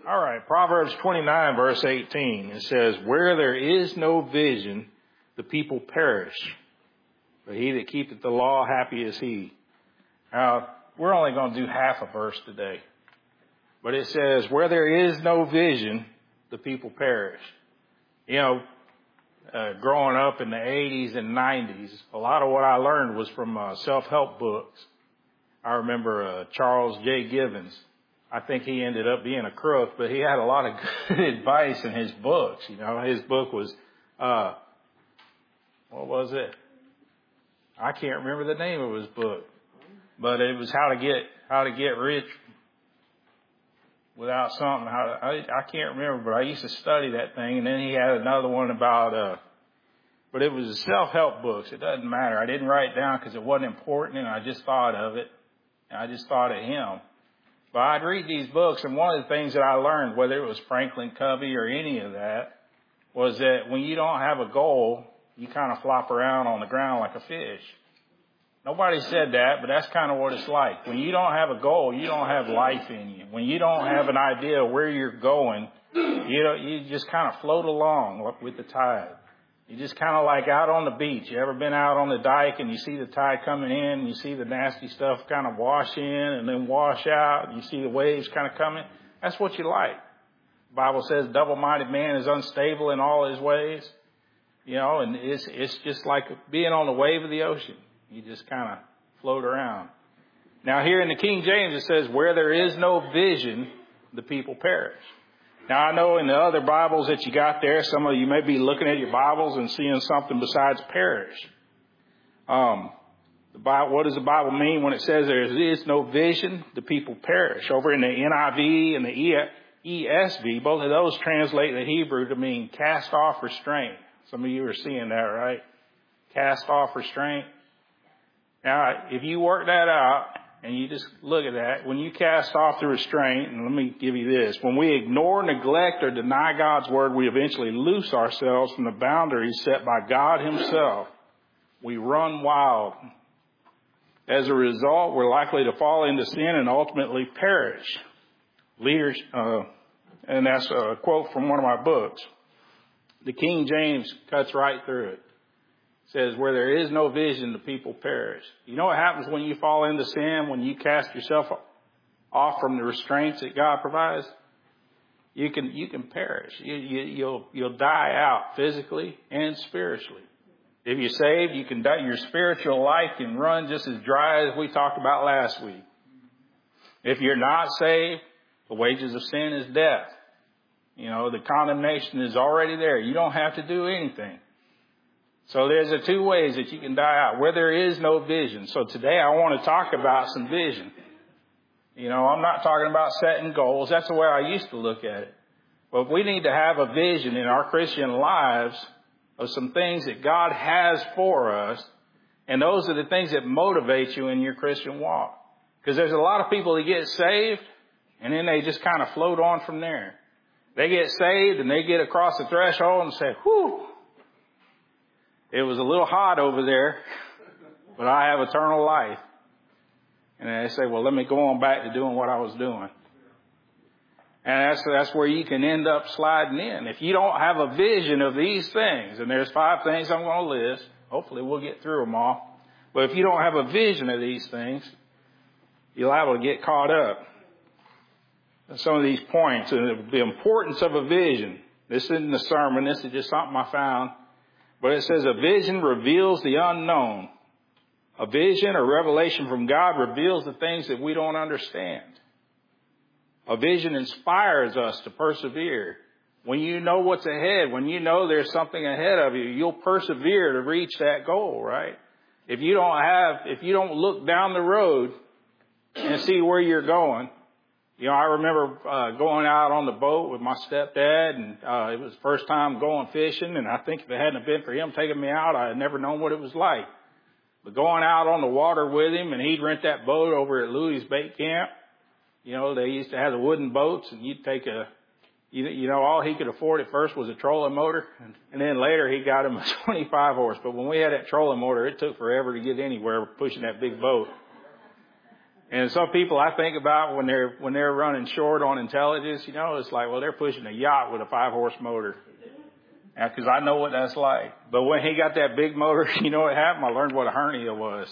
All right, Proverbs 29, verse 18. It says, where there is no vision, the people perish. But he that keepeth the law, happy is he. Now, we're only going to do half a verse today. But it says, where there is no vision, the people perish. You know, growing up in the 80s and 90s, a lot of what I learned was from self-help books. I remember Charles J. Givens. I think he ended up being a crook, but he had a lot of good advice in his books. You know, his book was, what was it? I can't remember the name of his book, but it was how to get rich without something. I can't remember, but I used to study that thing. And then he had another one about, but it was self-help books. It doesn't matter. I didn't write it down because it wasn't important, and I just thought of it. And I just thought of him. But I'd read these books, and one of the things that I learned, whether it was Franklin Covey or any of that, was that when you don't have a goal, you kind of flop around on the ground like a fish. Nobody said that, but that's kind of what it's like. When you don't have a goal, you don't have life in you. When you don't have an idea of where you're going, you just kind of float along with the tide. You just kind of like out on the beach. You ever been out on the dike and you see the tide coming in and you see the nasty stuff kind of wash in and then wash out and you see the waves kind of coming? That's what you like. The Bible says double-minded man is unstable in all his ways. You know, and it's just like being on the wave of the ocean. You just kind of float around. Now here in the King James it says, where there is no vision, the people perish. Now, I know in the other Bibles that you got there, some of you may be looking at your Bibles and seeing something besides perish. What does the Bible mean when it says there is no vision? The people perish. Over in the NIV and the ESV, both of those translate the Hebrew to mean cast off restraint. Some of you are seeing that, right? Cast off restraint. Now, if you work that out, and you just look at that, when you cast off the restraint, and let me give you this, when we ignore, neglect, or deny God's word, we eventually loose ourselves from the boundaries set by God himself. We run wild. As a result, we're likely to fall into sin and ultimately perish. Leaders, and that's a quote from one of my books. The King James cuts right through it. Says, where there is no vision, the people perish. You know what happens when you fall into sin, when you cast yourself off from the restraints that God provides? You can perish. You'll die out physically and spiritually. If you're saved, you can die. Your spiritual life can run just as dry as we talked about last week. If you're not saved, the wages of sin is death. You know, the condemnation is already there. You don't have to do anything. So there's the two ways that you can die out, where there is no vision. So today I want to talk about some vision. You know, I'm not talking about setting goals. That's the way I used to look at it. But we need to have a vision in our Christian lives of some things that God has for us. And those are the things that motivate you in your Christian walk. Because there's a lot of people that get saved and then they just kind of float on from there. They get saved and they get across the threshold and say, whew. It was a little hot over there, but I have eternal life. And they say, well, let me go on back to doing what I was doing. And that's where you can end up sliding in. If you don't have a vision of these things, and there's 5 things I'm going to list. Hopefully we'll get through them all. But if you don't have a vision of these things, you're liable to get caught up. And some of these points, and the importance of a vision. This isn't a sermon. This is just something I found. But it says a vision reveals the unknown. A vision or revelation from God reveals the things that we don't understand. A vision inspires us to persevere. When you know what's ahead, when you know there's something ahead of you, you'll persevere to reach that goal, right? If you don't look down the road and see where you're going. You know, I remember going out on the boat with my stepdad, and it was the first time going fishing, and I think if it hadn't been for him taking me out, I had never known what it was like. But going out on the water with him, and he'd rent that boat over at Louis Bait Camp. You know, they used to have the wooden boats, and you'd take all he could afford at first was a trolling motor, and then later he got him a 25 horse. But when we had that trolling motor, it took forever to get anywhere pushing that big boat. And some people I think about when they're running short on intelligence, it's like, well, they're pushing a yacht with a 5-horse motor. Because I know what that's like. But when he got that big motor, you know what happened? I learned what a hernia was.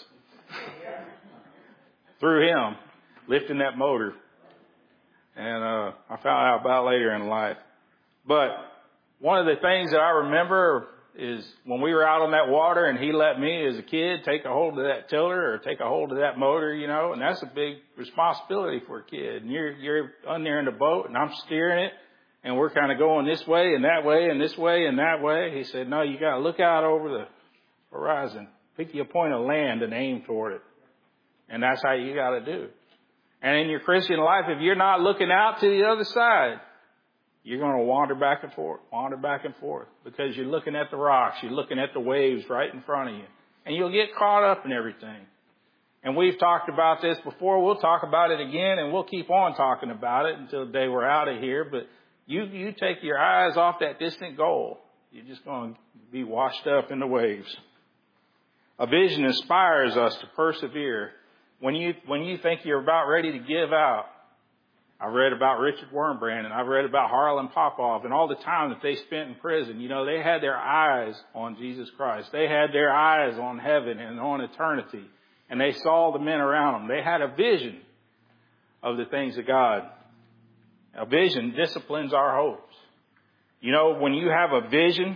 Through him, lifting that motor. And I found out about it later in life. But one of the things that I remember is when we were out on that water and he let me as a kid take a hold of that tiller or take a hold of that motor, and that's a big responsibility for a kid. And you're on there in the boat and I'm steering it and we're kind of going this way and that way and this way and that way. He said, no, you got to look out over the horizon. Pick your point of land and aim toward it. And that's how you got to do. And in your Christian life, if you're not looking out to the other side, you're going to wander back and forth because you're looking at the rocks. You're looking at the waves right in front of you and you'll get caught up in everything. And we've talked about this before. We'll talk about it again and we'll keep on talking about it until the day we're out of here. But you take your eyes off that distant goal. You're just going to be washed up in the waves. A vision inspires us to persevere. When you think you're about ready to give out, I've read about Richard Wurmbrand and I've read about Harlan Popov and all the time that they spent in prison. They had their eyes on Jesus Christ. They had their eyes on heaven and on eternity. And they saw the men around them. They had a vision of the things of God. A vision disciplines our hopes. When you have a vision,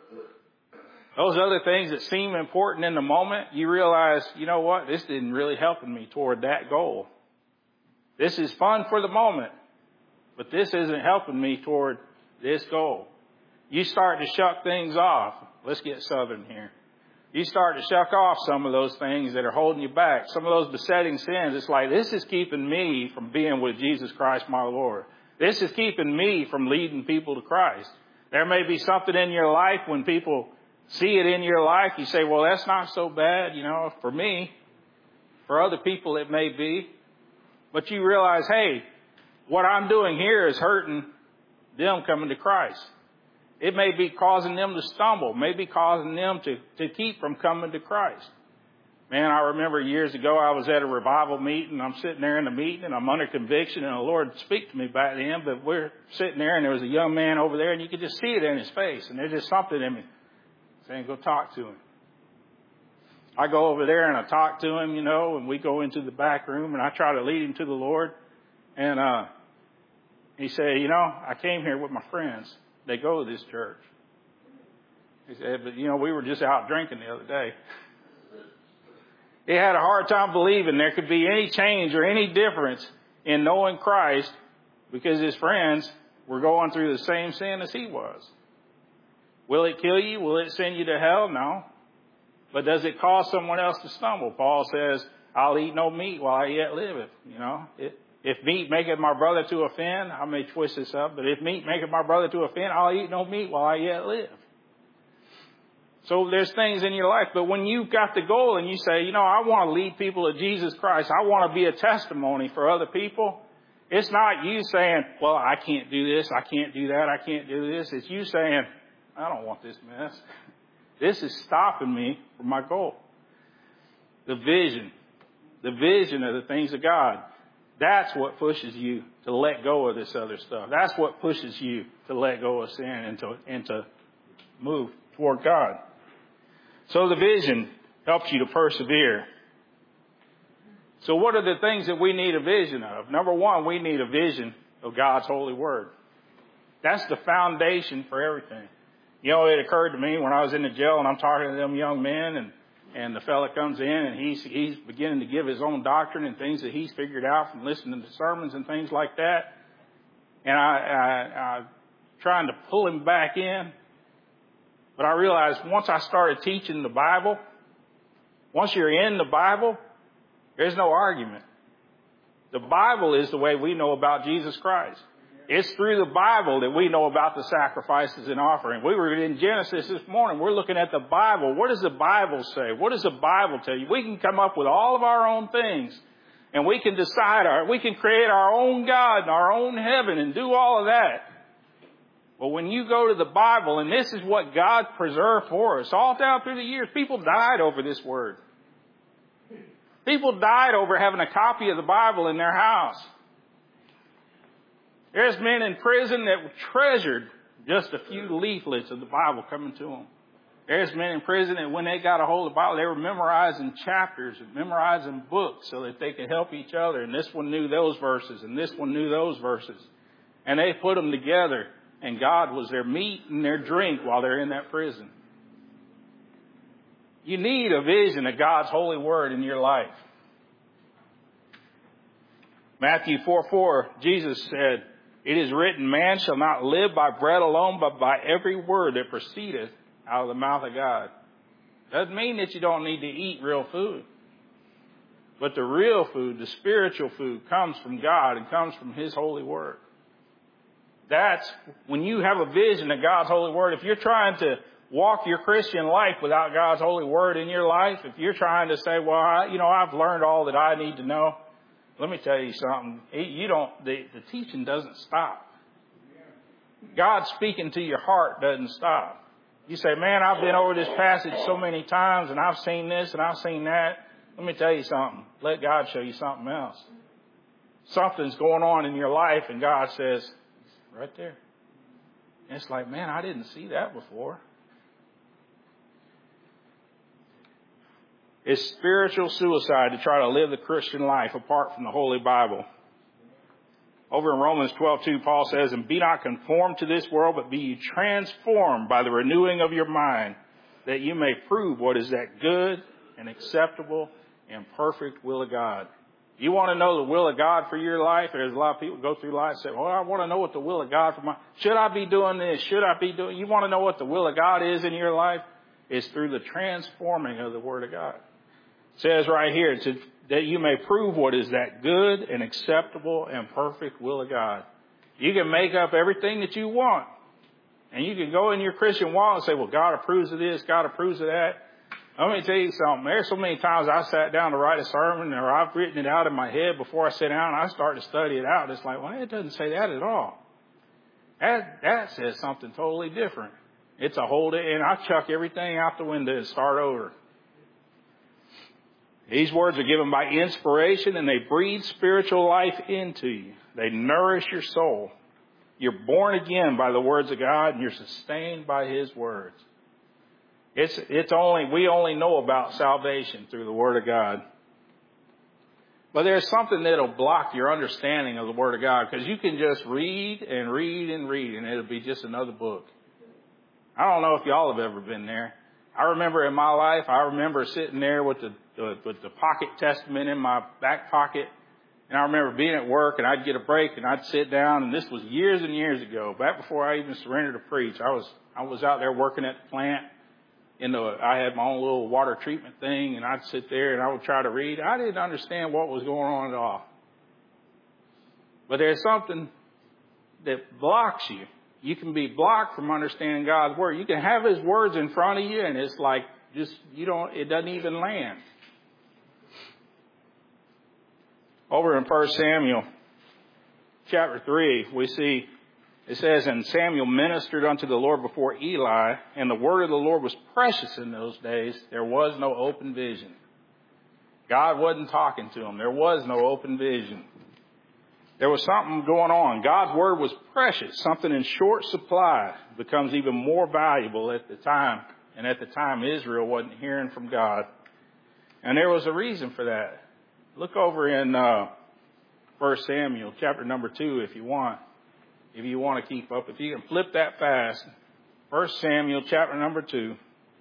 those other things that seem important in the moment, you realize, this didn't really help me toward that goal. This is fun for the moment, but this isn't helping me toward this goal. You start to shuck things off. Let's get Southern here. You start to shuck off some of those things that are holding you back. Some of those besetting sins. It's like, this is keeping me from being with Jesus Christ, my Lord. This is keeping me from leading people to Christ. There may be something in your life when people see it in your life. You say, well, that's not so bad, for me. For other people, it may be. But you realize, hey, what I'm doing here is hurting them coming to Christ. It may be causing them to stumble, maybe causing them to keep from coming to Christ. Man, I remember years ago I was at a revival meeting. I'm sitting there in the meeting and I'm under conviction and the Lord speak to me back then. But we're sitting there and there was a young man over there and you could just see it in his face. And there's just something in me saying, go talk to him. I go over there and I talk to him, and we go into the back room and I try to lead him to the Lord. And he said, I came here with my friends. They go to this church. He said, but, we were just out drinking the other day. He had a hard time believing there could be any change or any difference in knowing Christ because his friends were going through the same sin as he was. Will it kill you? Will it send you to hell? No. But does it cause someone else to stumble? Paul says, I'll eat no meat while I yet live. If meat maketh my brother to offend, I may twist this up, but if meat maketh my brother to offend, I'll eat no meat while I yet live. So there's things in your life, but when you've got the goal and you say, I want to lead people to Jesus Christ, I want to be a testimony for other people, it's not you saying, well, I can't do this, I can't do that, I can't do this. It's you saying, I don't want this mess. This is stopping me from my goal. The vision of the things of God. That's what pushes you to let go of this other stuff. That's what pushes you to let go of sin and to move toward God. So the vision helps you to persevere. So what are the things that we need a vision of? Number one, we need a vision of God's holy word. That's the foundation for everything. It occurred to me when I was in the jail and I'm talking to them young men and the fella comes in and he's beginning to give his own doctrine and things that he's figured out from listening to sermons and things like that. And I trying to pull him back in. But I realized once I started teaching the Bible, once you're in the Bible, there's no argument. The Bible is the way we know about Jesus Christ. It's through the Bible that we know about the sacrifices and offering. We were in Genesis this morning. We're looking at the Bible. What does the Bible say? What does the Bible tell you? We can come up with all of our own things and we can we can create our own God and our own heaven and do all of that. But when you go to the Bible, and this is what God preserved for us all down through the years, people died over this word. People died over having a copy of the Bible in their house. There's men in prison that treasured just a few leaflets of the Bible coming to them. There's men in prison that when they got a hold of the Bible, they were memorizing chapters and memorizing books so that they could help each other. And this one knew those verses and this one knew those verses. And they put them together, and God was their meat and their drink while they're in that prison. You need a vision of God's holy word in your life. Matthew 4:4, Jesus said, "It is written, man shall not live by bread alone, but by every word that proceedeth out of the mouth of God." Doesn't mean that you don't need to eat real food. But the real food, the spiritual food, comes from God and comes from His holy word. That's when you have a vision of God's holy word. If you're trying to walk your Christian life without God's holy word in your life, if you're trying to say, well, I've learned all that I need to know, let me tell you something. The teaching doesn't stop. God speaking to your heart doesn't stop. You say, man, I've been over this passage so many times and I've seen this and I've seen that. Let me tell you something. Let God show you something else. Something's going on in your life and God says, right there. And it's like, man, I didn't see that before. It's spiritual suicide to try to live the Christian life apart from the Holy Bible. Over in Romans 12:2, Paul says, "And be not conformed to this world, but be ye transformed by the renewing of your mind, that you may prove what is that good and acceptable and perfect will of God." You want to know the will of God for your life? There's a lot of people go through life and say, well, I want to know what the will of God for my... Should I be doing this? Should I be doing... You want to know what the will of God is in your life? It's through the transforming of the Word of God. It says right here, that you may prove what is that good and acceptable and perfect will of God. You can make up everything that you want. And you can go in your Christian walk and say, well, God approves of this, God approves of that. Let me tell you something. There's so many times I sat down to write a sermon, or I've written it out in my head before I sit down and I start to study it out. It's like, well, it doesn't say that at all. That says something totally different. It's a hold it, and I chuck everything out the window and start over. These words are given by inspiration, and they breathe spiritual life into you. They nourish your soul. You're born again by the words of God, and you're sustained by His words. We only know about salvation through the Word of God. But there's something that'll block your understanding of the Word of God, because you can just read and read and read, and it'll be just another book. I don't know if y'all have ever been there. I remember in my life, sitting there with the pocket testament in my back pocket. And I remember being at work, and I'd get a break and I'd sit down. And this was years and years ago, back before I even surrendered to preach. I was out there working at the plant. I had my own little water treatment thing, and I'd sit there and I would try to read. I didn't understand what was going on at all. But there's something that blocks you. You can be blocked from understanding God's Word. You can have His words in front of you, and it's like it doesn't even land. Over in 1 Samuel chapter 3, we see, it says, "And Samuel ministered unto the Lord before Eli, and the word of the Lord was precious in those days. There was no open vision." God wasn't talking to him. There was no open vision. There was something going on. God's word was precious. Something in short supply becomes even more valuable at the time. And at the time, Israel wasn't hearing from God. And there was a reason for that. Look over in 1 Samuel chapter number 2 if you want to keep up. If you can flip that fast. 1 Samuel chapter number 2.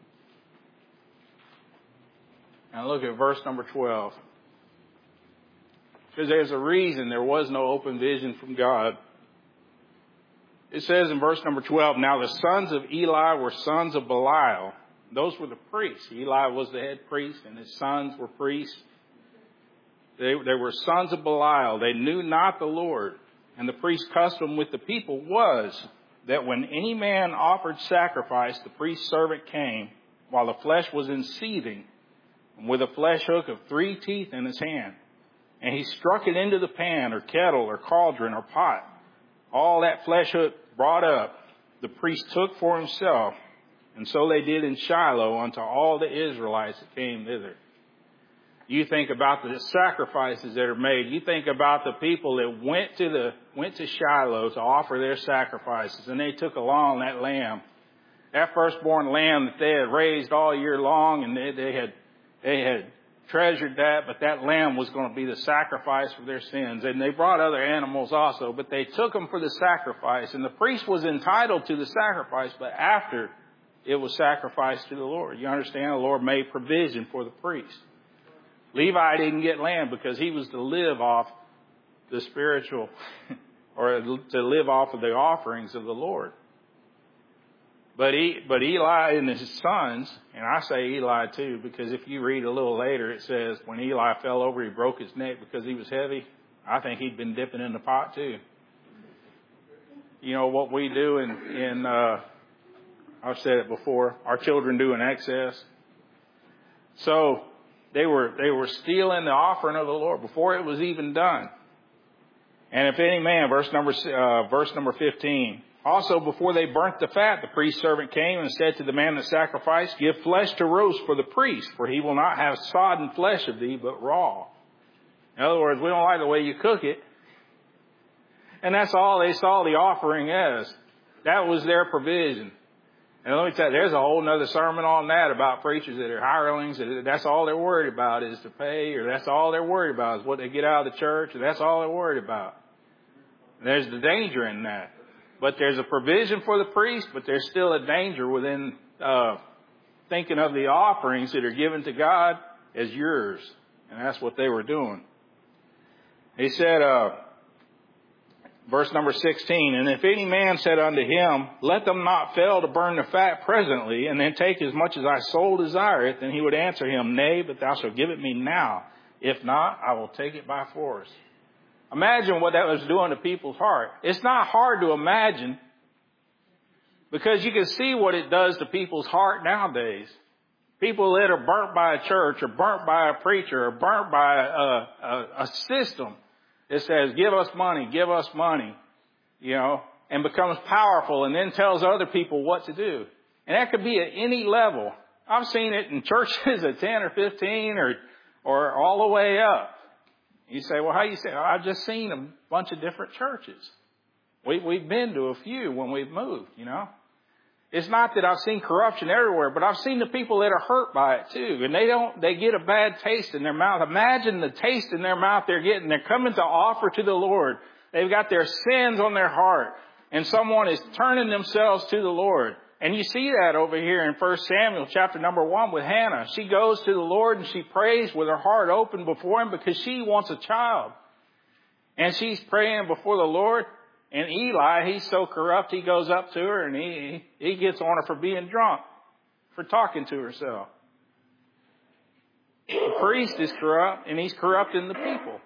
And look at verse number 12. Because there's a reason there was no open vision from God. It says in verse number 12, "Now the sons of Eli were sons of Belial." Those were the priests. Eli was the head priest, and his sons were priests. They were sons of Belial. They knew not the Lord. And the priest's custom with the people was that when any man offered sacrifice, the priest's servant came while the flesh was in seething, with a flesh hook of 3 teeth in his hand. And he struck it into the pan or kettle or cauldron or pot. All that flesh hook brought up, the priest took for himself. And so they did in Shiloh unto all the Israelites that came thither. You think about the sacrifices that are made. You think about the people that went to Shiloh to offer their sacrifices, and they took along that lamb, that firstborn lamb that they had raised all year long, and they had treasured that, but that lamb was going to be the sacrifice for their sins. And they brought other animals also, but they took them for the sacrifice. And the priest was entitled to the sacrifice, but after it was sacrificed to the Lord. You understand? The Lord made provision for the priest. Levi didn't get land because he was to live off the spiritual, or to live off of the offerings of the Lord. But Eli and his sons, and I say Eli too, because if you read a little later, it says when Eli fell over, he broke his neck because he was heavy. I think he'd been dipping in the pot too. You know what we do in I've said it before, our children do in excess. So they were stealing the offering of the Lord before it was even done. And if any man, verse number 15. Also, before they burnt the fat, the priest's servant came and said to the man that sacrificed, give flesh to roast for the priest, for he will not have sodden flesh of thee, but raw. In other words, we don't like the way you cook it. And that's all they saw the offering as. That was their provision. And let me tell you, there's a whole nother sermon on that about preachers that are hirelings. That's all they're worried about is to pay, or that's all they're worried about is what they get out of the church, or that's all they're worried about. There's the danger in that. But there's a provision for the priest, but there's still a danger within thinking of the offerings that are given to God as yours. And that's what they were doing. He said, verse number 16, and if any man said unto him, let them not fail to burn the fat presently, and then take as much as thy soul desireth, then he would answer him, nay, but thou shalt give it me now. If not, I will take it by force. Imagine what that was doing to people's heart. It's not hard to imagine because you can see what it does to people's heart nowadays. People that are burnt by a church or burnt by a preacher or burnt by a system that says, give us money, you know, and becomes powerful and then tells other people what to do. And that could be at any level. I've seen it in churches at 10 or 15 or all the way up. You say, well, how you say? I've just seen a bunch of different churches. We've been to a few when we've moved, you know. It's not that I've seen corruption everywhere, but I've seen the people that are hurt by it too. And they get a bad taste in their mouth. Imagine the taste in their mouth they're getting. They're coming to offer to the Lord. They've got their sins on their heart. And someone is turning themselves to the Lord. And you see that over here in 1 Samuel chapter number 1 with Hannah. She goes to the Lord and she prays with her heart open before Him because she wants a child. And she's praying before the Lord. And Eli, he's so corrupt, he goes up to her and he gets on her for being drunk, for talking to herself. The priest is corrupt and he's corrupting the people.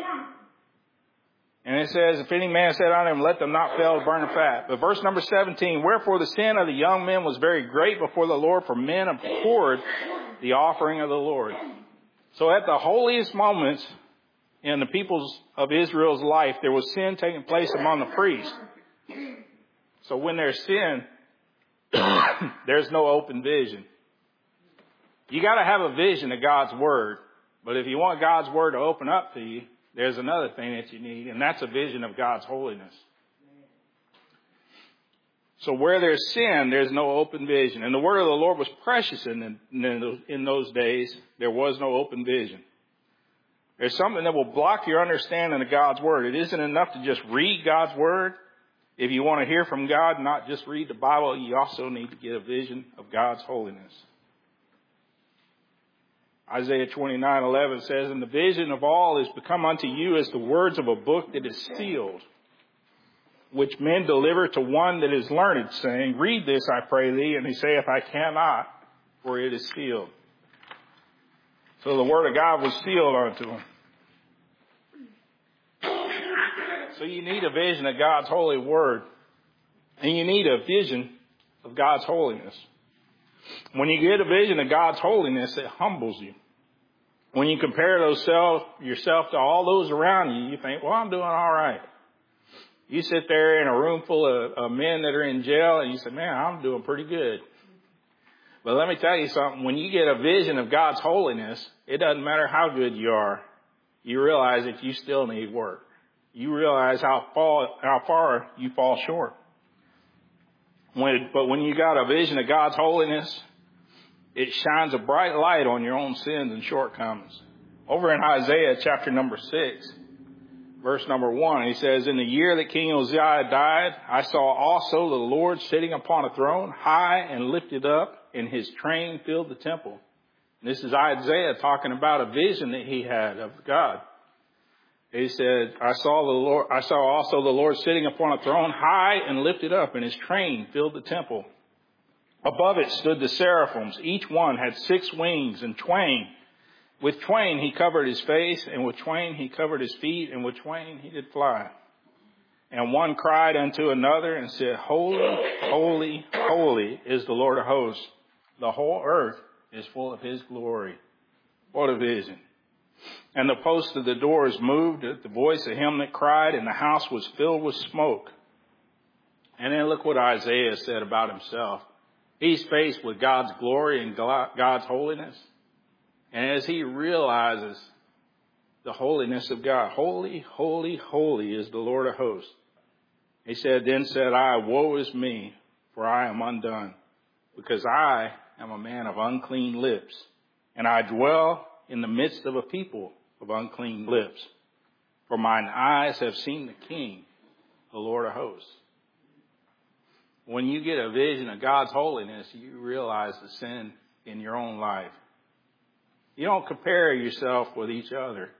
And it says, if any man said unto him, let them not fail to burn the fat. But verse number 17, wherefore the sin of the young men was very great before the Lord, for men abhorred the offering of the Lord. So at the holiest moments in the peoples of Israel's life, there was sin taking place among the priests. So when there's sin, there's no open vision. You got to have a vision of God's Word. But if you want God's Word to open up to you, there's another thing that you need, and that's a vision of God's holiness. So where there's sin, there's no open vision. And the word of the Lord was precious in those days. There was no open vision. There's something that will block your understanding of God's Word. It isn't enough to just read God's Word. If you want to hear from God, not just read the Bible, you also need to get a vision of God's holiness. Isaiah 29:11 says, and the vision of all is become unto you as the words of a book that is sealed, which men deliver to one that is learned, saying, read this, I pray thee. And he saith, I cannot, for it is sealed. So the word of God was sealed unto him. So you need a vision of God's holy word. And you need a vision of God's holiness. When you get a vision of God's holiness, it humbles you. When you compare yourself to all those around you, you think, well, I'm doing all right. You sit there in a room full of men that are in jail and you say, man, I'm doing pretty good. But let me tell you something. When you get a vision of God's holiness, it doesn't matter how good you are. You realize that you still need work. You realize how far you fall short. But when you got a vision of God's holiness, it shines a bright light on your own sins and shortcomings. Over in Isaiah chapter number 6, verse number 1, he says, "In the year that King Uzziah died, I saw also the Lord sitting upon a throne, high and lifted up, and his train filled the temple." And this is Isaiah talking about a vision that he had of God. He said, I saw also the Lord sitting upon a throne, high and lifted up, and his train filled the temple. Above it stood the seraphims. Each one had 6 wings, and with twain he covered his face, and with twain he covered his feet, and with twain he did fly. And one cried unto another and said, "Holy, holy, holy is the Lord of hosts. The whole earth is full of his glory." What a vision. And the posts of the doors moved at the voice of him that cried, and the house was filled with smoke. And then look what Isaiah said about himself. He's faced with God's glory and God's holiness. And as he realizes the holiness of God, holy, holy, holy is the Lord of hosts. He said, "Then said I, woe is me, for I am undone, because I am a man of unclean lips, and I dwell in the midst of a people of unclean lips. For mine eyes have seen the King, the Lord of hosts." When you get a vision of God's holiness, you realize the sin in your own life. You don't compare yourself with each other.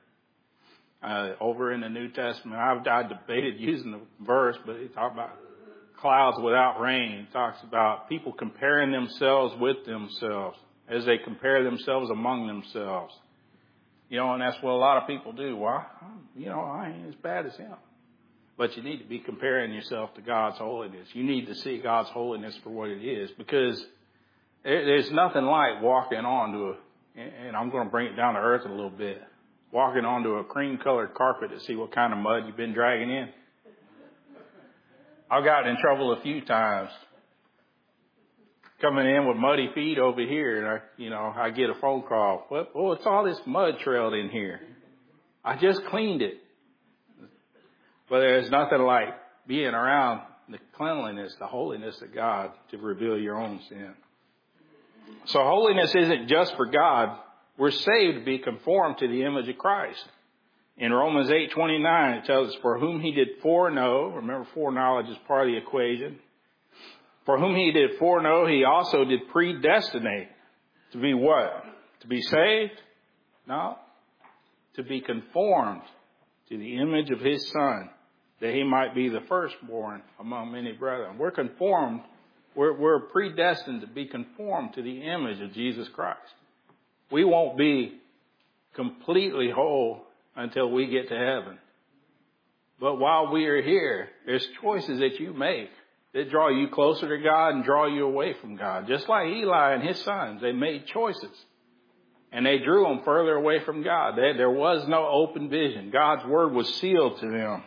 Over in the New Testament, I debated using the verse, but it talks about clouds without rain. It talks about people comparing themselves with themselves as they compare themselves among themselves. And that's what a lot of people do. Well, I ain't as bad as him. But you need to be comparing yourself to God's holiness. You need to see God's holiness for what it is, because there's nothing like walking onto and I'm going to bring it down to earth a little bit, walking onto a cream-colored carpet to see what kind of mud you've been dragging in. I've gotten in trouble a few times coming in with muddy feet over here, and I get a phone call. "Oh, it's all this mud trailed in here. I just cleaned it." But there's nothing like being around the cleanliness, the holiness of God to reveal your own sin. So holiness isn't just for God. We're saved to be conformed to the image of Christ. In Romans 8:29, it tells us, "For whom he did foreknow," remember foreknowledge is part of the equation, "for whom he did foreknow, he also did predestinate." To be what? To be saved? No. To be conformed to the image of his Son, that he might be the firstborn among many brethren. We're conformed. We're predestined to be conformed to the image of Jesus Christ. We won't be completely whole until we get to heaven. But while we are here, there's choices that you make that draw you closer to God and draw you away from God. Just like Eli and his sons, they made choices. And they drew them further away from God. There was no open vision. God's word was sealed to them.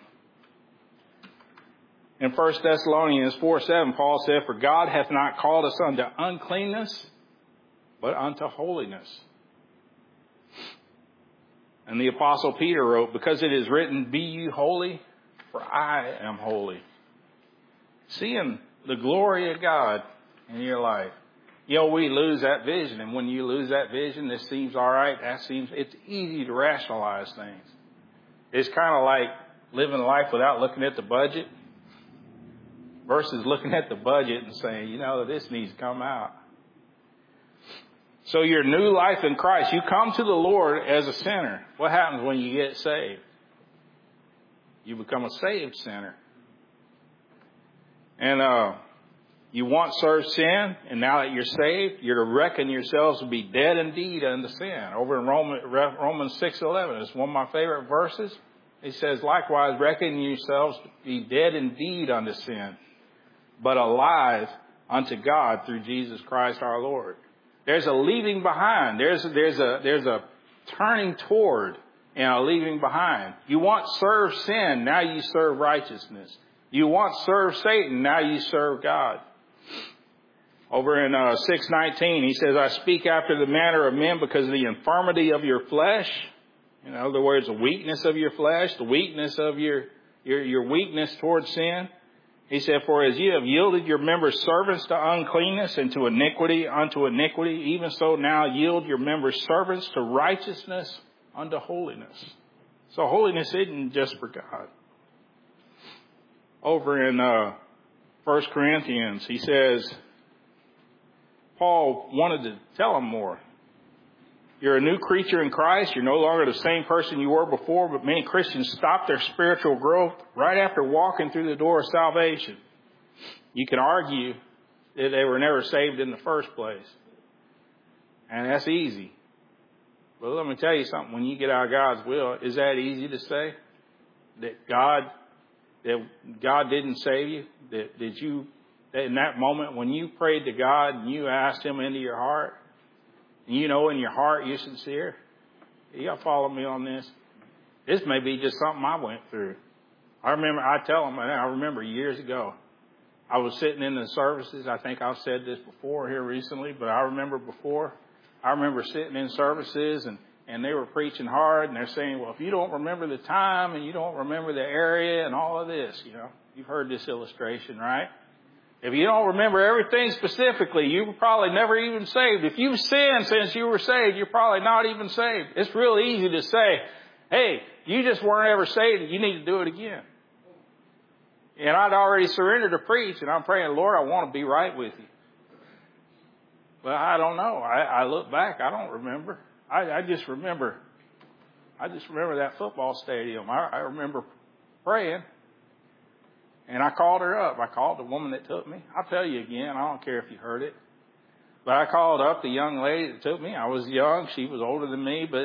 In 1 Thessalonians 4:7, Paul said, "For God hath not called us unto uncleanness, but unto holiness." And the Apostle Peter wrote, "Because it is written, Be ye holy, for I am holy." Seeing the glory of God in your life. We lose that vision. And when you lose that vision, this seems all right. It's easy to rationalize things. It's kind of like living life without looking at the budget versus looking at the budget and saying, this needs to come out. So your new life in Christ, you come to the Lord as a sinner. What happens when you get saved? You become a saved sinner. And you once served sin, and now that you're saved, you're to reckon yourselves to be dead indeed unto sin. Over in Romans 6:11, it's one of my favorite verses. It says, "Likewise, reckon yourselves to be dead indeed unto sin, but alive unto God through Jesus Christ our Lord." There's a leaving behind. There's a turning toward and a leaving behind. You once served sin, now you serve righteousness. You once served Satan, now you serve God. Over in 6:19, he says, I speak after the manner of men because of the infirmity of your flesh. In other words, the weakness of your flesh, the weakness of your weakness towards sin. He said, for as you have yielded your members servants to uncleanness and to iniquity unto iniquity, even so now yield your members servants to righteousness unto holiness. So holiness isn't just for God. Over in 1 Corinthians, he says, Paul wanted to tell them more. You're a new creature in Christ. You're no longer the same person you were before, but many Christians stop their spiritual growth right after walking through the door of salvation. You can argue that they were never saved in the first place. And that's easy. But let me tell you something. When you get out of God's will, is that easy to say? That God didn't save you? That in that moment when you prayed to God and you asked Him into your heart, and you know in your heart you're sincere? You got to follow me on this. This may be just something I went through. I remember years ago, I was sitting in the services. I think I've said this before here recently, but I remember sitting in services and they were preaching hard and they're saying, well, if you don't remember the time and you don't remember the area and all of this, you've heard this illustration, right? If you don't remember everything specifically, you were probably never even saved. If you've sinned since you were saved, you're probably not even saved. It's real easy to say, hey, you just weren't ever saved and you need to do it again. And I'd already surrendered to preach, and I'm praying, Lord, I want to be right with you. But I don't know. I look back, I don't remember. I just remember that football stadium. I remember praying. And I called her up. I called the woman that took me. I'll tell you again. I don't care if you heard it. But I called up the young lady that took me. I was young. She was older than me. But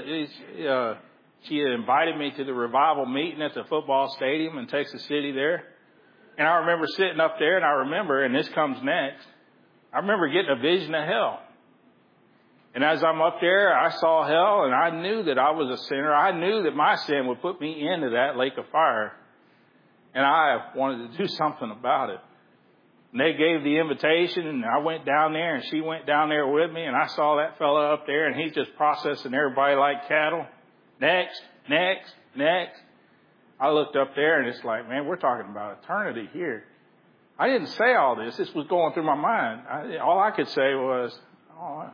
she had invited me to the revival meeting at the football stadium in Texas City there. And I remember sitting up there, and this comes next, I remember getting a vision of hell. And as I'm up there, I saw hell, and I knew that I was a sinner. I knew that my sin would put me into that lake of fire. And I wanted to do something about it. And they gave the invitation, and I went down there, and she went down there with me, and I saw that fella up there, and he's just processing everybody like cattle. Next, next, next. I looked up there, and it's like, man, we're talking about eternity here. I didn't say all this. This was going through my mind. All I could say was, oh.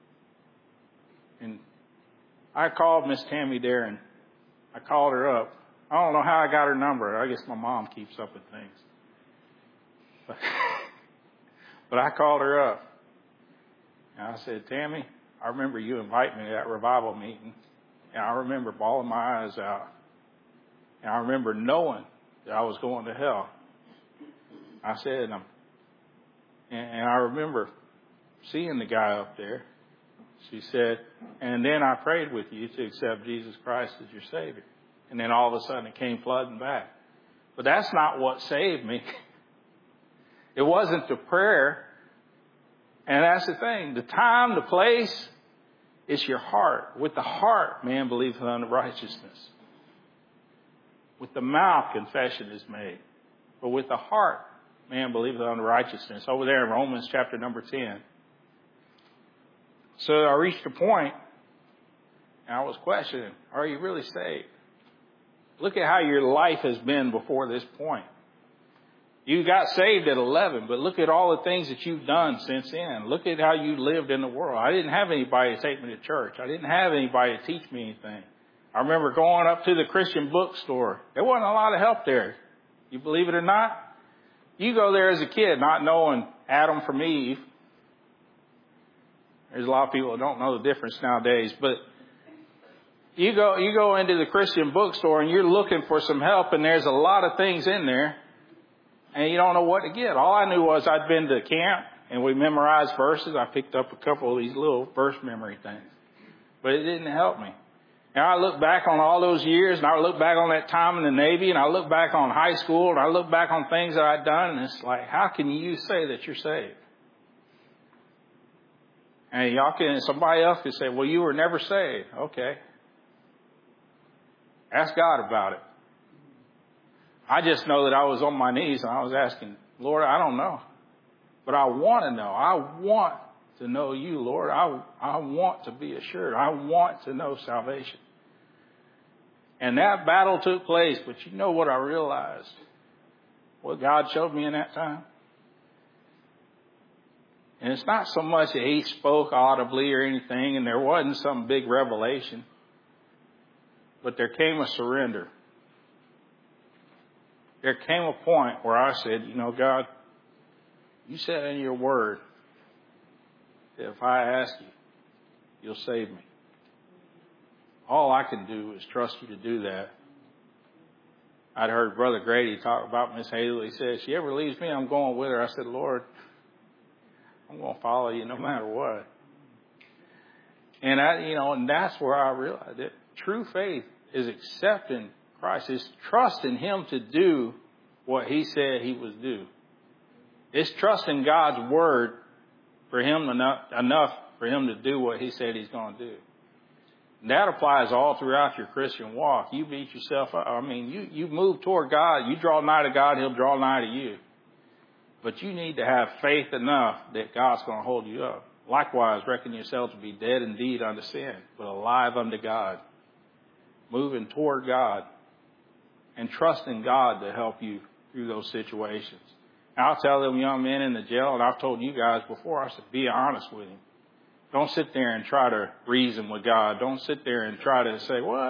And I called Miss Tammy there, and I called her up. I don't know how I got her number. I guess my mom keeps up with things. But I called her up. And I said, Tammy, I remember you inviting me to that revival meeting. And I remember bawling my eyes out. And I remember knowing that I was going to hell. I said, and I remember seeing the guy up there. She said, and then I prayed with you to accept Jesus Christ as your Savior. And then all of a sudden it came flooding back. But that's not what saved me. It wasn't the prayer. And that's the thing. The time, the place, it's your heart. With the heart, man believeth unto righteousness. With the mouth, confession is made. But with the heart, man believeth unto righteousness. Over there in Romans chapter number 10. So I reached a point, and I was questioning, are you really saved? Look at how your life has been before this point. You got saved at 11, but look at all the things that you've done since then. Look at how you lived in the world. I didn't have anybody to take me to church. I didn't have anybody to teach me anything. I remember going up to the Christian bookstore. There wasn't a lot of help there. You believe it or not? You go there as a kid not knowing Adam from Eve. There's a lot of people that don't know the difference nowadays, but you go into the Christian bookstore and you're looking for some help, and there's a lot of things in there, and you don't know what to get. All I knew was I'd been to camp, and we memorized verses. I picked up a couple of these little verse memory things, but it didn't help me. And I look back on all those years, and I look back on that time in the Navy, and I look back on high school, and I look back on things that I'd done, and it's like, how can you say that you're saved? And somebody else could say, well, you were never saved. Okay. Ask God about it. I just know that I was on my knees and I was asking, Lord, I don't know. But I want to know. I want to know you, Lord. I want to be assured. I want to know salvation. And that battle took place, but you know what I realized? What God showed me in that time? And it's not so much that he spoke audibly or anything, and there wasn't some big revelation. But there came a surrender. There came a point where I said, you know, God, you said in your word that if I ask you, you'll save me. All I can do is trust you to do that. I'd heard Brother Grady talk about Miss Hazel. He said, if she ever leaves me, I'm going with her. I said, Lord, I'm going to follow you no matter what. And and that's where I realized that true faith is accepting Christ. It's trusting him to do what he said he would do. It's trusting God's word for him enough for him to do what he said he's going to do. And that applies all throughout your Christian walk. You beat yourself up. I mean, you move toward God. You draw nigh to God, he'll draw nigh to you. But you need to have faith enough that God's going to hold you up. Likewise, reckon yourself to be dead indeed unto sin, but alive unto God. Moving toward God and trusting God to help you through those situations. And I'll tell them young men in the jail, and I've told you guys before, I said, be honest with him. Don't sit there and try to reason with God. Don't sit there and try to say, well,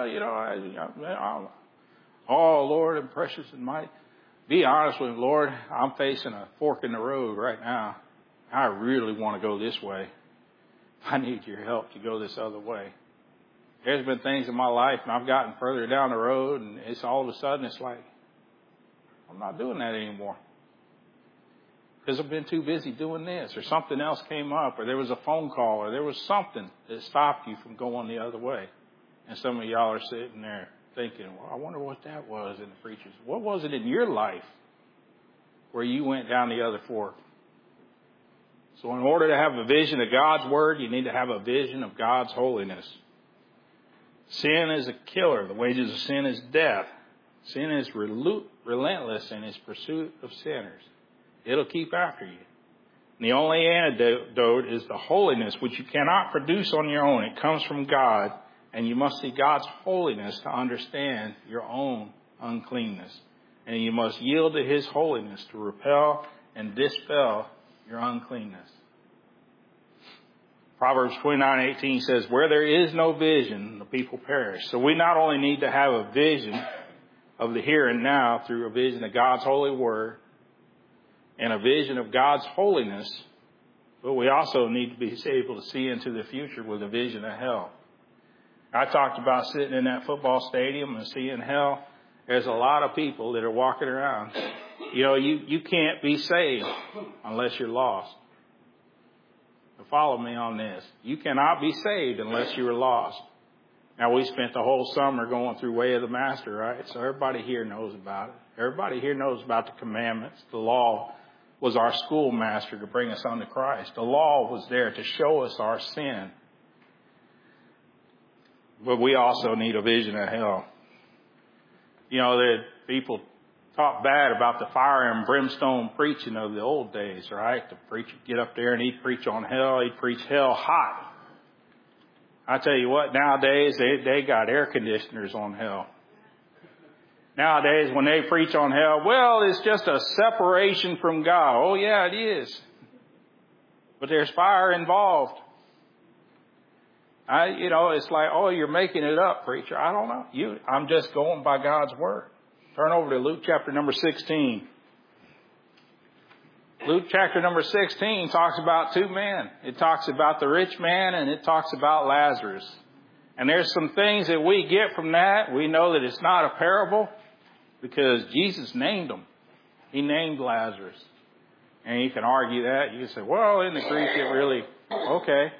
oh, Lord, and precious and mighty. Be honest with him, Lord, I'm facing a fork in the road right now. I really want to go this way. I need your help to go this other way. There's been things in my life, and I've gotten further down the road, and it's all of a sudden, it's like, I'm not doing that anymore. Because I've been too busy doing this, or something else came up, or there was a phone call, or there was something that stopped you from going the other way. And some of y'all are sitting there thinking, well, I wonder what that was in the preachers. What was it in your life where you went down the other fork? So in order to have a vision of God's word, you need to have a vision of God's holiness. Sin is a killer. The wages of sin is death. Sin is relentless in its pursuit of sinners. It'll keep after you. And the only antidote is the holiness, which you cannot produce on your own. It comes from God, and you must see God's holiness to understand your own uncleanness. And you must yield to his holiness to repel and dispel your uncleanness. Proverbs 29:18 says, where there is no vision, the people perish. So we not only need to have a vision of the here and now through a vision of God's holy word and a vision of God's holiness, but we also need to be able to see into the future with a vision of hell. I talked about sitting in that football stadium and seeing hell. There's a lot of people that are walking around. You can't be saved unless you're lost. Now follow me on this. You cannot be saved unless you are lost. Now, we spent the whole summer going through Way of the Master, right? So everybody here knows about it. Everybody here knows about the commandments. The law was our schoolmaster to bring us unto Christ. The law was there to show us our sin. But we also need a vision of hell. That people talk bad about the fire and brimstone preaching of the old days, right? The preacher get up there and he'd preach on hell. He'd preach hell hot. I tell you what, nowadays they got air conditioners on hell. Nowadays when they preach on hell, well, it's just a separation from God. Oh yeah, it is. But there's fire involved. It's like, oh, you're making it up, preacher. I don't know. I'm just going by God's word. Turn over to Luke chapter number 16. Luke chapter number 16 talks about two men. It talks about the rich man and it talks about Lazarus. And there's some things that we get from that. We know that it's not a parable because Jesus named them. He named Lazarus. And you can argue that. You can say, well, in the Greek it really, okay.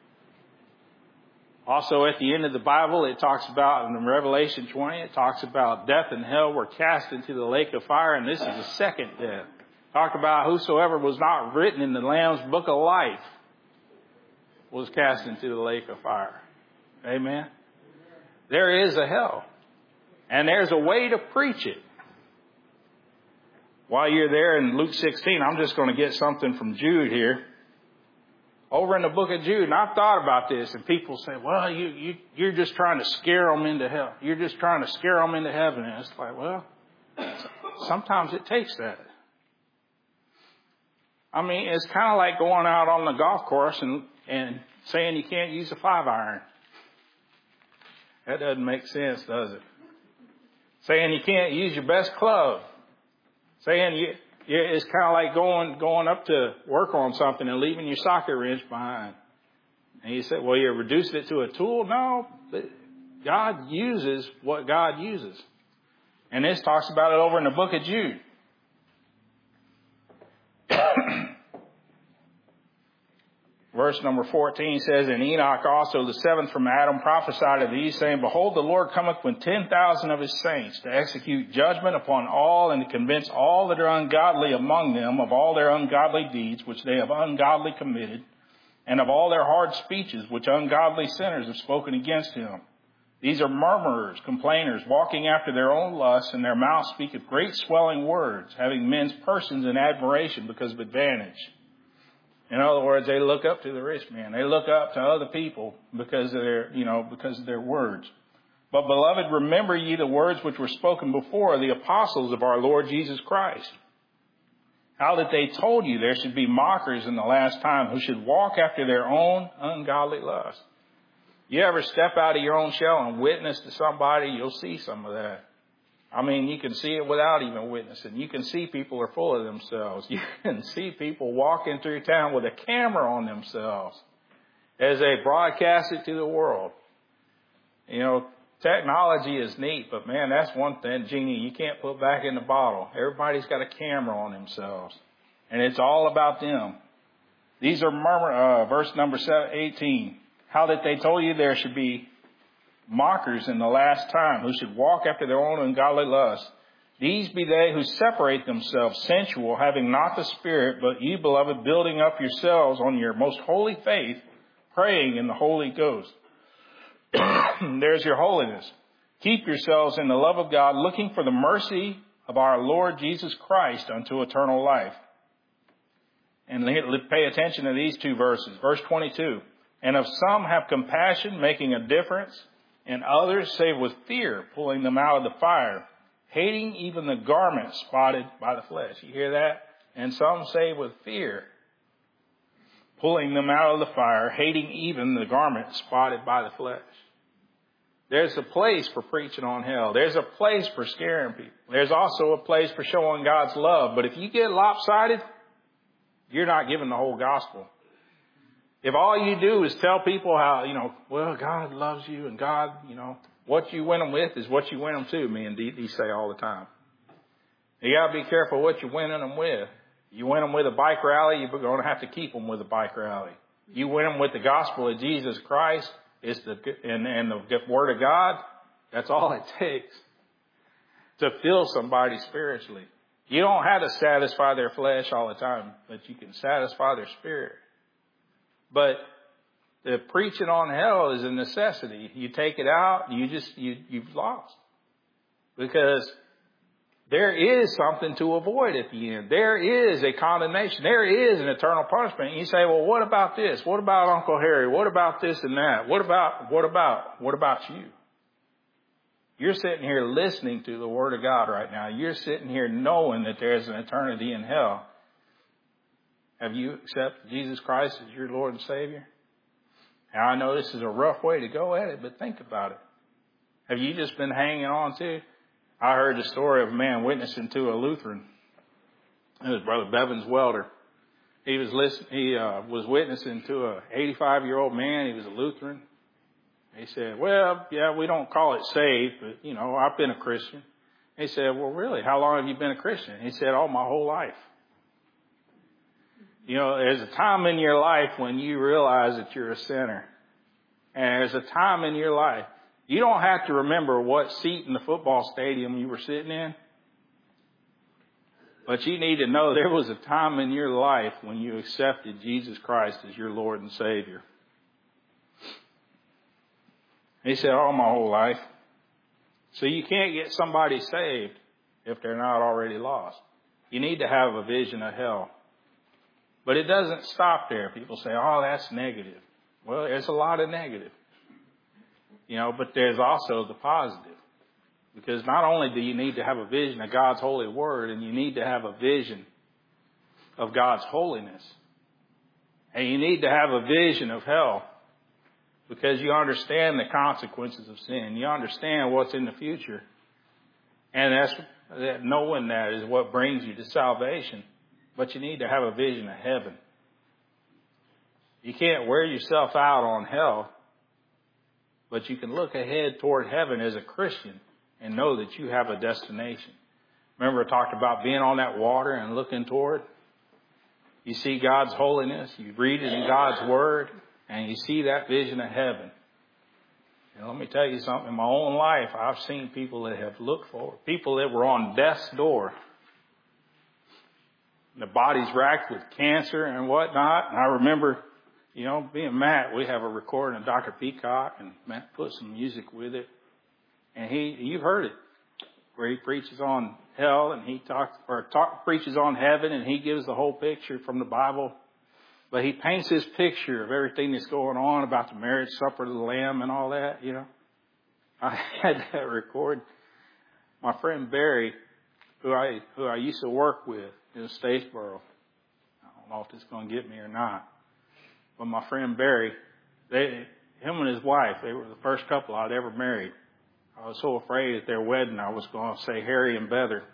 Also at the end of the Bible, it talks about, in Revelation 20, it talks about death and hell were cast into the lake of fire, and this is the second death. Talk about whosoever was not written in the Lamb's book of life was cast into the lake of fire. Amen? There is a hell, and there's a way to preach it. While you're there in Luke 16, I'm just going to get something from Jude here. Over in the book of Jude, and I've thought about this, and people say, well, you're just trying to scare them into hell. You're just trying to scare them into heaven. And it's like, well, sometimes it takes that. I mean, it's kind of like going out on the golf course and saying you can't use a 5-iron. That doesn't make sense, does it? Saying you can't use your best club. Saying it's kind of like going up to work on something and leaving your socket wrench behind. And you say, well, you reduced it to a tool? No, God uses what God uses. And this talks about it over in the book of Jude. Verse number 14 says, and Enoch also, the seventh from Adam, prophesied of these, saying, behold, the Lord cometh with 10,000 of his saints to execute judgment upon all and to convince all that are ungodly among them of all their ungodly deeds which they have ungodly committed, and of all their hard speeches which ungodly sinners have spoken against him. These are murmurers, complainers, walking after their own lusts, and their mouth speaketh great swelling words, having men's persons in admiration because of advantage. In other words, they look up to the rich man. They look up to other people because of their words. But beloved, remember ye the words which were spoken before the apostles of our Lord Jesus Christ. How that they told you there should be mockers in the last time who should walk after their own ungodly lust. You ever step out of your own shell and witness to somebody, you'll see some of that. I mean, you can see it without even witnessing. You can see people are full of themselves. You can see people walking through town with a camera on themselves as they broadcast it to the world. You know, technology is neat, but man, that's one thing, genie, you can't put back in the bottle. Everybody's got a camera on themselves, and it's all about them. These are verse number 18. How that they told you there should be mockers in the last time, who should walk after their own ungodly lust. These be they who separate themselves, sensual, having not the Spirit, but ye, beloved, building up yourselves on your most holy faith, praying in the Holy Ghost. There's your holiness. Keep yourselves in the love of God, looking for the mercy of our Lord Jesus Christ unto eternal life. And pay attention to these two verses. Verse 22. And of some have compassion, making a difference, and others save with fear, pulling them out of the fire, hating even the garment spotted by the flesh. You hear that? And some save with fear, pulling them out of the fire, hating even the garment spotted by the flesh. There's a place for preaching on hell. There's a place for scaring people. There's also a place for showing God's love. But if you get lopsided, you're not giving the whole gospel. If all you do is tell people how, well, God loves you and God, what you win them with is what you win them to, me and Dee say all the time. You got to be careful what you're winning them with. You win them with a bike rally, you're going to have to keep them with a bike rally. You win them with the gospel of Jesus Christ and the word of God. That's all it takes to fill somebody spiritually. You don't have to satisfy their flesh all the time, but you can satisfy their spirit. But the preaching on hell is a necessity. You take it out, you've lost. Because there is something to avoid at the end. There is a condemnation. There is an eternal punishment. And you say, well, what about this? What about Uncle Harry? What about this and that? What about you? You're sitting here listening to the Word of God right now. You're sitting here knowing that there's an eternity in hell. Have you accepted Jesus Christ as your Lord and Savior? Now, I know this is a rough way to go at it, but think about it. Have you just been hanging on to? I heard the story of a man witnessing to a Lutheran. It was Brother Bevins Welder. He was witnessing to a 85-year-old man. He was a Lutheran. He said, well, yeah, we don't call it saved, but, I've been a Christian. He said, well, really, how long have you been a Christian? He said, oh, my whole life. There's a time in your life when you realize that you're a sinner. And there's a time in your life. You don't have to remember what seat in the football stadium you were sitting in. But you need to know there was a time in your life when you accepted Jesus Christ as your Lord and Savior. He said, oh, my whole life. So you can't get somebody saved if they're not already lost. You need to have a vision of hell. But it doesn't stop there. People say, oh, that's negative. Well, there's a lot of negative. But there's also the positive. Because not only do you need to have a vision of God's holy word, and you need to have a vision of God's holiness. And you need to have a vision of hell. Because you understand the consequences of sin. You understand what's in the future. And knowing that is what brings you to salvation. But you need to have a vision of heaven. You can't wear yourself out on hell. But you can look ahead toward heaven as a Christian and know that you have a destination. Remember I talked about being on that water and looking toward? You see God's holiness. You read it in God's word. And you see that vision of heaven. And let me tell you something. In my own life, I've seen people that have looked for it. People that were on death's door. The body's racked with cancer and whatnot. And I remember, being Matt, we have a recording of Dr. Peacock, and Matt put some music with it. And you've heard it, where he preaches on hell and he preaches on heaven, and he gives the whole picture from the Bible. But he paints this picture of everything that's going on about the marriage supper of the Lamb and all that, I had that recorded. My friend Barry, who I used to work with in Statesboro. I don't know if it's going to get me or not. But my friend Barry, him and his wife, they were the first couple I'd ever married. I was so afraid at their wedding I was going to say Harry and Beather.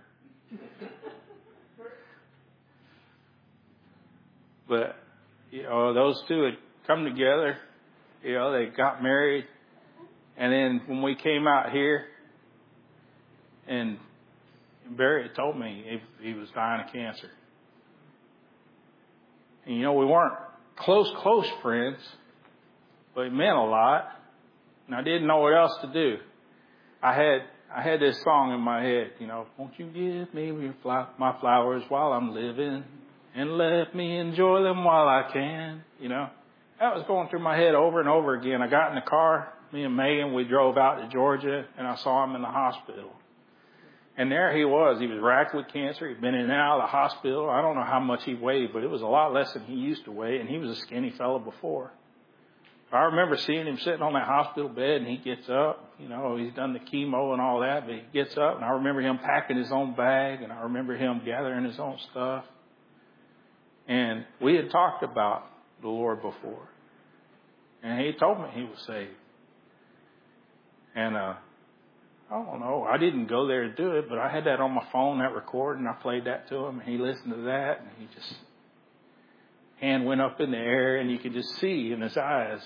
But, those two had come together. They got married. And then when we came out here, and Barry had told me he was dying of cancer. And, we weren't close friends, but it meant a lot. And I didn't know what else to do. I had this song in my head, won't you give me my flowers while I'm living, and let me enjoy them while I can, That was going through my head over and over again. I got in the car, me and Megan, we drove out to Georgia, and I saw him in the hospital. And there he was. He was racked with cancer. He'd been in and out of the hospital. I don't know how much he weighed, but it was a lot less than he used to weigh, and he was a skinny fellow before. I remember seeing him sitting on that hospital bed, and he gets up. He's done the chemo and all that, but he gets up, and I remember him packing his own bag, and I remember him gathering his own stuff. And we had talked about the Lord before. And he told me he was saved. And I don't know, I didn't go there to do it, but I had that on my phone, that recording. I played that to him, and he listened to that, and he just, hand went up in the air, and you could just see in his eyes,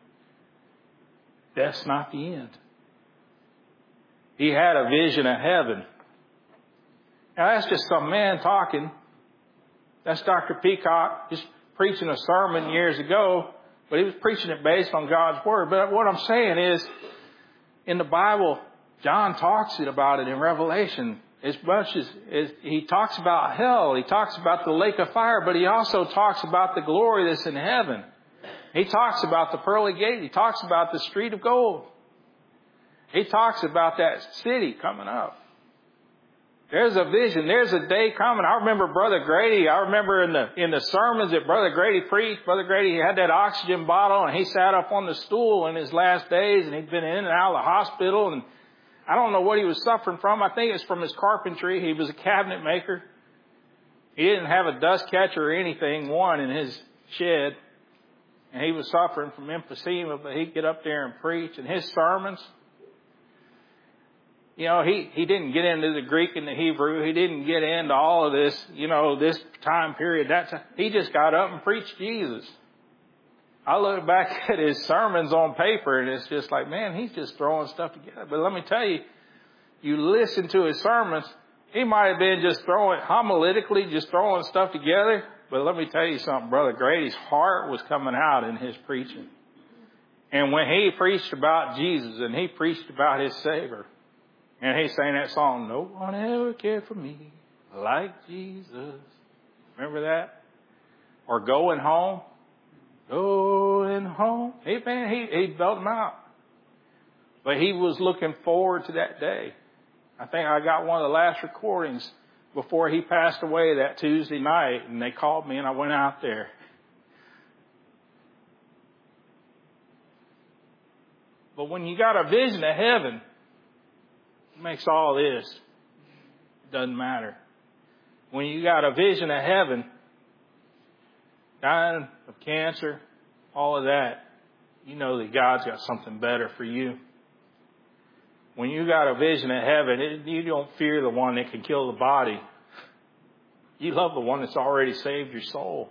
that's not the end. He had a vision of heaven. Now, that's just some man talking. That's Dr. Peacock just preaching a sermon years ago, but he was preaching it based on God's word. But what I'm saying is, in the Bible, John talks about it in Revelation. As much as he talks about hell, he talks about the lake of fire, but he also talks about the glory that's in heaven. He talks about the pearly gate. He talks about the street of gold. He talks about that city coming up. There's a vision. There's a day coming. I remember Brother Grady. I remember in the sermons that Brother Grady preached. Brother Grady had that oxygen bottle, and he sat up on the stool in his last days, and he'd been in and out of the hospital, and I don't know what he was suffering from. I think it's from his carpentry. He was a cabinet maker. He didn't have a dust catcher or anything, in his shed. And he was suffering from emphysema, but he'd get up there and preach. And his sermons, he didn't get into the Greek and the Hebrew. He didn't get into all of this, this time period. He just got up and preached Jesus. I look back at his sermons on paper, and it's just like, man, he's just throwing stuff together. But let me tell you, you listen to his sermons, he might have been just homiletically just throwing stuff together. But let me tell you something, Brother Grady's heart was coming out in his preaching. And when he preached about Jesus and he preached about his Savior, and he sang that song, no one ever cared for me like Jesus. Remember that? Or Going Home. Going home. He built them out. But he was looking forward to that day. I think I got one of the last recordings before he passed away that Tuesday night, and they called me, and I went out there. But when you got a vision of heaven, it makes all this. It doesn't matter. When you got a vision of heaven, dying of cancer, all of that, you know that God's got something better for you. When you got a vision of heaven, you don't fear the one that can kill the body. You love the one that's already saved your soul.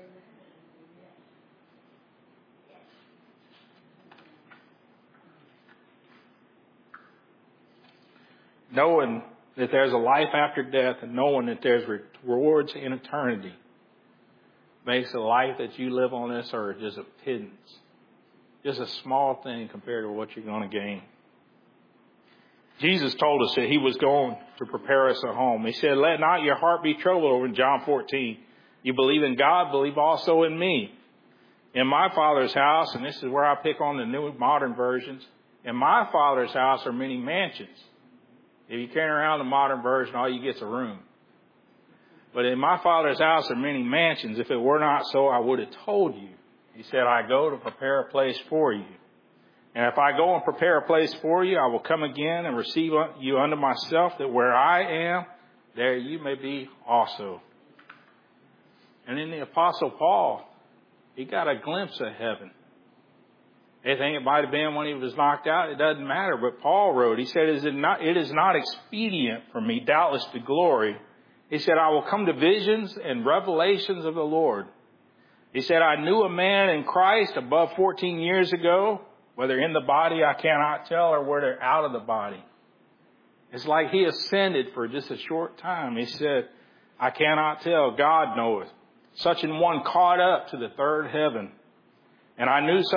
Knowing that there's a life after death and knowing that there's rewards in eternity makes the life that you live on this earth just a pittance. Just a small thing compared to what you're going to gain. Jesus told us that he was going to prepare us a home. He said, let not your heart be troubled, over in John 14. You believe in God, believe also in me. In my Father's house, and this is where I pick on the new modern versions, in my Father's house are many mansions. If you carry around the modern version, all you get's a room. But in my Father's house are many mansions. If it were not so, I would have told you. He said, I go to prepare a place for you. And if I go and prepare a place for you, I will come again and receive you unto myself, that where I am, there you may be also. And in the Apostle Paul, he got a glimpse of heaven. They think it might have been when he was knocked out. It doesn't matter. But Paul wrote, he said, it is not expedient for me, doubtless, to glory. He said, I will come to visions and revelations of the Lord. He said, I knew a man in Christ above 14 years ago, whether in the body I cannot tell, or whether out of the body. It's like he ascended for just a short time. He said, I cannot tell. God knoweth. Such an one caught up to the third heaven. And I knew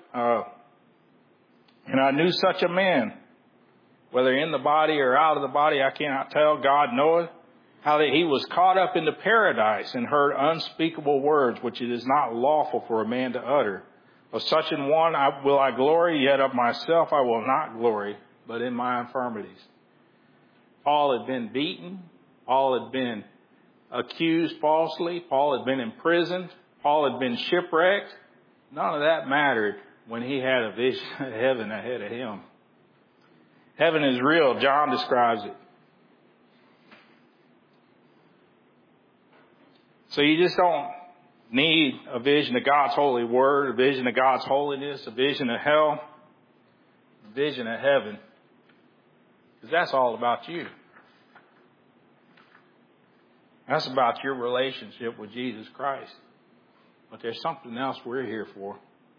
such a man, whether in the body or out of the body, I cannot tell. God knoweth, how that he was caught up into paradise and heard unspeakable words, which it is not lawful for a man to utter. Of such an one will I glory, yet of myself I will not glory, but in my infirmities. Paul had been beaten. Paul had been accused falsely. Paul had been imprisoned. Paul had been shipwrecked. None of that mattered when he had a vision of heaven ahead of him. Heaven is real. John describes it. So you just don't need a vision of God's holy word, a vision of God's holiness, a vision of hell, a vision of heaven. Because that's all about you. That's about your relationship with Jesus Christ. But there's something else we're here for.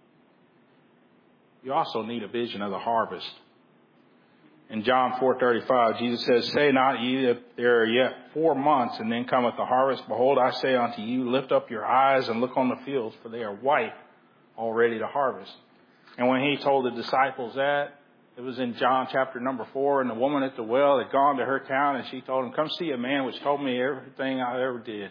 You also need a vision of the harvest. In John 4:35, Jesus says, say not ye that there are yet 4 months, and then cometh the harvest. Behold, I say unto you, lift up your eyes and look on the fields, for they are white, already to harvest. And when he told the disciples that, it was in John chapter number 4, and the woman at the well had gone to her town, and she told him, come see a man which told me everything I ever did.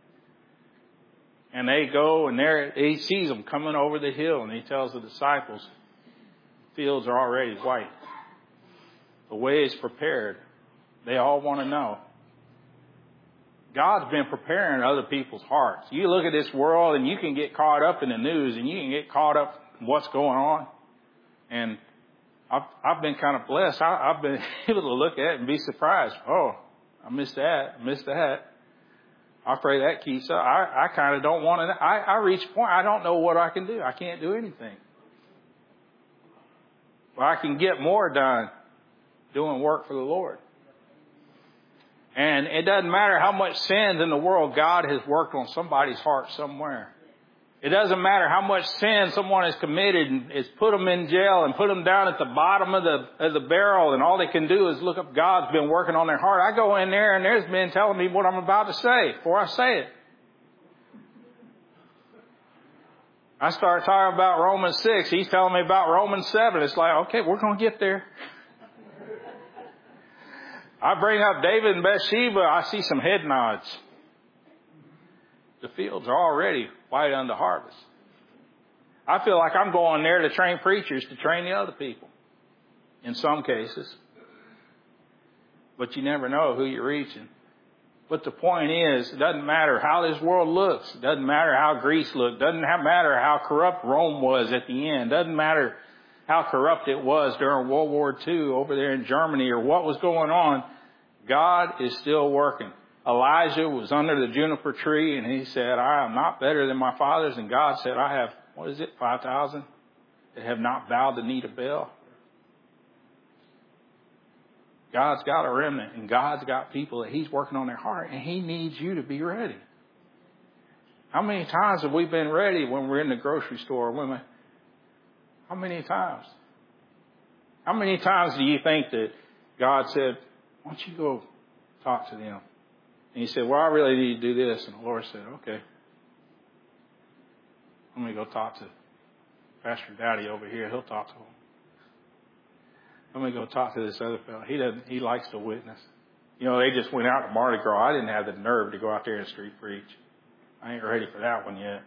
And they go, and there he sees them coming over the hill, and he tells the disciples, fields are already white. The way is prepared. They all want to know. God's been preparing other people's hearts. You look at this world and you can get caught up in the news and you can get caught up in what's going on. And I've been kind of blessed. I've been able to look at it and be surprised. Oh, I missed that. I missed that. I pray that keeps up. I kind of don't want to. I reach a point. I don't know what I can do. I can't do anything. But I can get more done doing work for the Lord. And it doesn't matter how much sins in the world, God has worked on somebody's heart somewhere. It doesn't matter how much sin someone has committed and has put them in jail and put them down at the bottom of the barrel, and all they can do is look up. God's been working on their heart. I go in there and there's men telling me what I'm about to say before I say it. I start talking about Romans 6. He's telling me about Romans 7. It's like, okay, we're going to get there. I bring up David and Bathsheba, I see some head nods. The fields are already white unto harvest. I feel like I'm going there to train preachers to train the other people. In some cases. But you never know who you're reaching. But the point is, it doesn't matter how this world looks. It doesn't matter how Greece looked. It doesn't matter how corrupt Rome was at the end. It doesn't matter how corrupt it was during World War II over there in Germany or what was going on. God is still working. Elijah was under the juniper tree and he said, I am not better than my fathers. And God said, I have, 5,000 that have not bowed the knee to Baal. God's got a remnant and God's got people that He's working on their heart and He needs you to be ready. How many times have we been ready when we're in the grocery store, women? How many times? How many times do you think that God said, why don't you go talk to them? And you said, well, I really need to do this. And the Lord said, okay. Let me go talk to Pastor Daddy over here. He'll talk to him. Let me go talk to this other fellow. He likes to witness. You know, they just went out to Mardi Gras. I didn't have the nerve to go out there and street preach. I ain't ready for that one yet.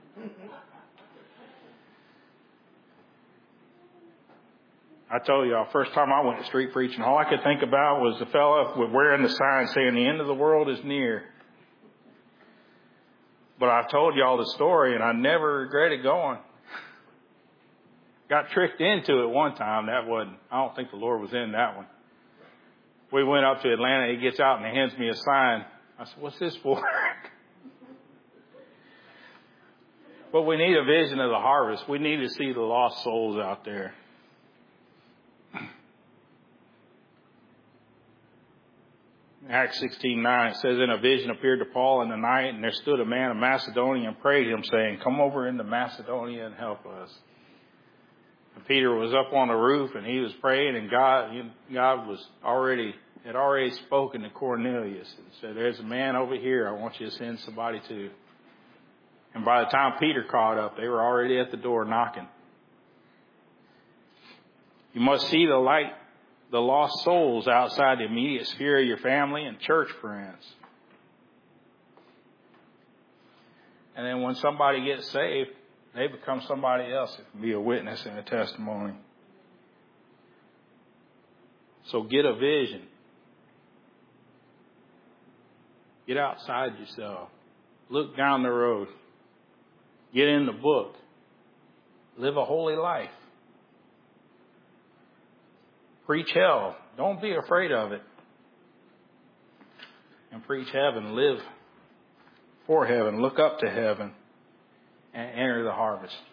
I told y'all, first time I went to street preaching, all I could think about was the fella wearing the sign saying the end of the world is near. But I told y'all the story and I never regretted going. Got tricked into it one time. I don't think the Lord was in that one. We went up to Atlanta. He gets out and he hands me a sign. I said, what's this for? But we need a vision of the harvest. We need to see the lost souls out there. Acts 16:9, it says, in a vision appeared to Paul in the night, and there stood a man of Macedonia and prayed him, saying, come over into Macedonia and help us. And Peter was up on the roof, and he was praying, and God had already spoken to Cornelius and said, there's a man over here I want you to send somebody to. And by the time Peter caught up, they were already at the door knocking. You must see the light, the lost souls outside the immediate sphere of your family and church friends. And then when somebody gets saved, they become somebody else that can be a witness and a testimony. So get a vision. Get outside yourself. Look down the road. Get in the book. Live a holy life. Preach hell. Don't be afraid of it. And preach heaven. Live for heaven. Look up to heaven. And enter the harvest.